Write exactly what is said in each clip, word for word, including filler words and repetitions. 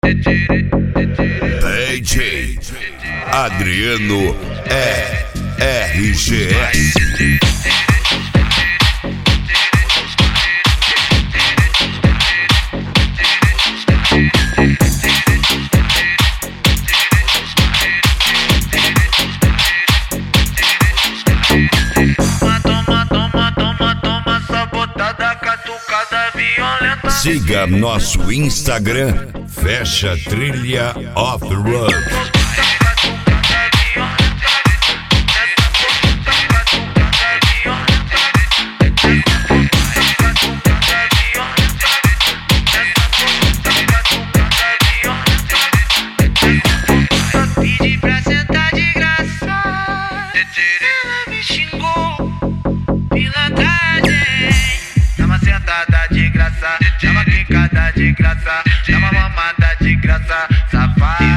D J Adriano é R G S. Siga nosso Instagram, Fecha Trilha Off-Road. Pedi pra sentar de graça, ela me xingou, pilantragem. Dá uma sentada de graça, dá uma quicada de graça, dá uma mamada de graça, safada.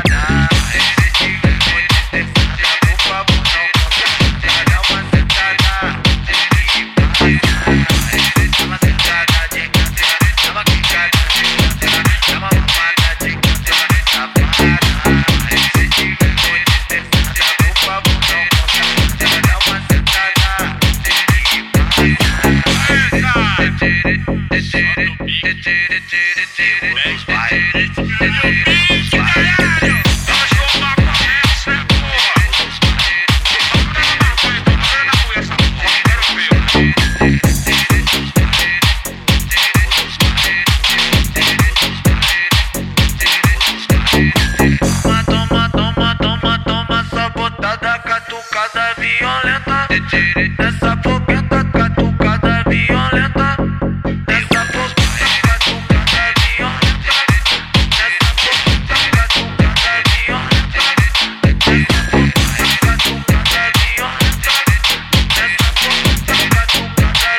Toma, toma, toma, toma, sabotada, catucada violenta. Essa fogueta, catucada violenta. Essa fogueta, catucada violenta. Essa fogueta, catucada violenta. Essa fogueta, catucada violenta. Essa fogueta, catucada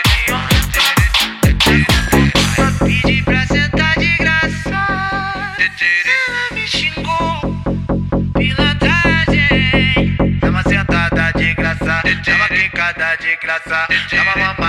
violenta. Pedi pra sentar de graça, ela me xingou, pilantragem. Dá uma sentada de graça, dá uma quicada de graça, dá uma mamada